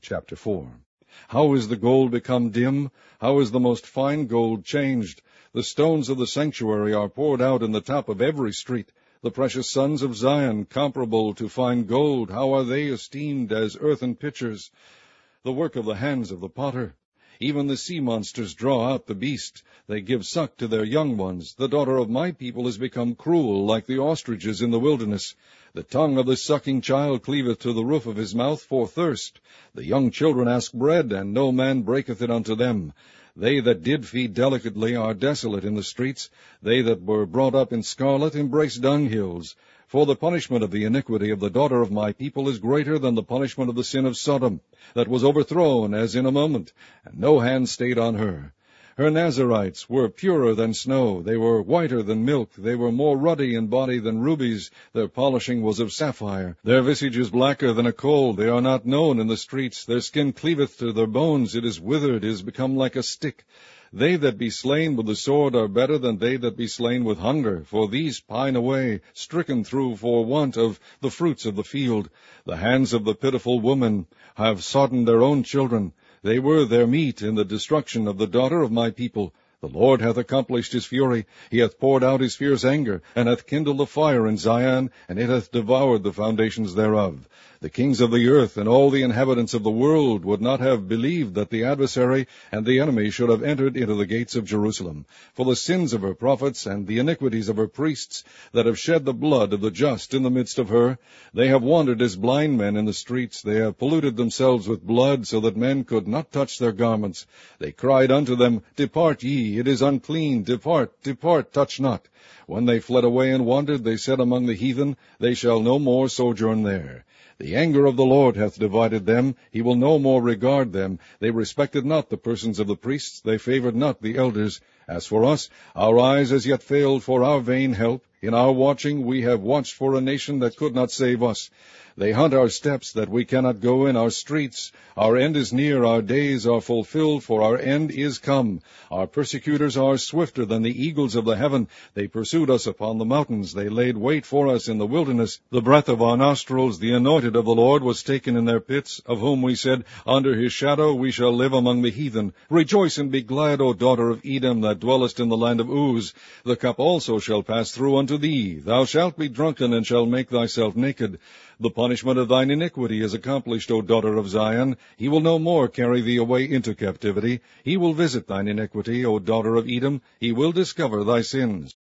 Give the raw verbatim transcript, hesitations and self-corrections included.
Chapter four. How is the gold become dim? How is the most fine gold changed? The stones of the sanctuary are poured out in the top of every street. The precious sons of Zion, comparable to fine gold, how are they esteemed as earthen pitchers, the work of the hands of the potter? Even the sea monsters draw out the beast. They give suck to their young ones. The daughter of my people is become cruel, like the ostriches in the wilderness. The tongue of the sucking child cleaveth to the roof of his mouth for thirst. The young children ask bread, and no man breaketh it unto them. They that did feed delicately are desolate in the streets. They that were brought up in scarlet embrace dunghills. For the punishment of the iniquity of the daughter of my people is greater than the punishment of the sin of Sodom, that was overthrown as in a moment, and no hand stayed on her. Her Nazarites were purer than snow, they were whiter than milk, they were more ruddy in body than rubies, their polishing was of sapphire. Their visage is blacker than a coal, they are not known in the streets, their skin cleaveth to their bones, it is withered, it is become like a stick. They that be slain with the sword are better than they that be slain with hunger, for these pine away, stricken through for want of the fruits of the field. The hands of the pitiful woman have sodden their own children. They were their meat in the destruction of the daughter of my people. The Lord hath accomplished his fury, he hath poured out his fierce anger, and hath kindled a fire in Zion, and it hath devoured the foundations thereof. The kings of the earth and all the inhabitants of the world would not have believed that the adversary and the enemy should have entered into the gates of Jerusalem. For the sins of her prophets and the iniquities of her priests, that have shed the blood of the just in the midst of her, they have wandered as blind men in the streets. They have polluted themselves with blood, so that men could not touch their garments. They cried unto them, Depart ye, it is unclean, depart, depart, touch not. When they fled away and wandered, they said among the heathen, They shall no more sojourn there. The anger of the Lord hath divided them, he will no more regard them. They respected not the persons of the priests, they favored not the elders. As for us, our eyes as yet failed for our vain help. In our watching we have watched for a nation that could not save us. They hunt our steps, that we cannot go in our streets. Our end is near, our days are fulfilled, for our end is come. Our persecutors are swifter than the eagles of the heaven. They pursued us upon the mountains. They laid wait for us in the wilderness. The breath of our nostrils, the anointed of the Lord, was taken in their pits, of whom we said, Under his shadow we shall live among the heathen. Rejoice and be glad, O daughter of Edom, that dwellest in the land of Uz. The cup also shall pass through unto thee. Thou shalt be drunken, and shalt make thyself naked. The punishment of thine iniquity is accomplished, O daughter of Zion. He will no more carry thee away into captivity. He will visit thine iniquity, O daughter of Edom. He will discover thy sins.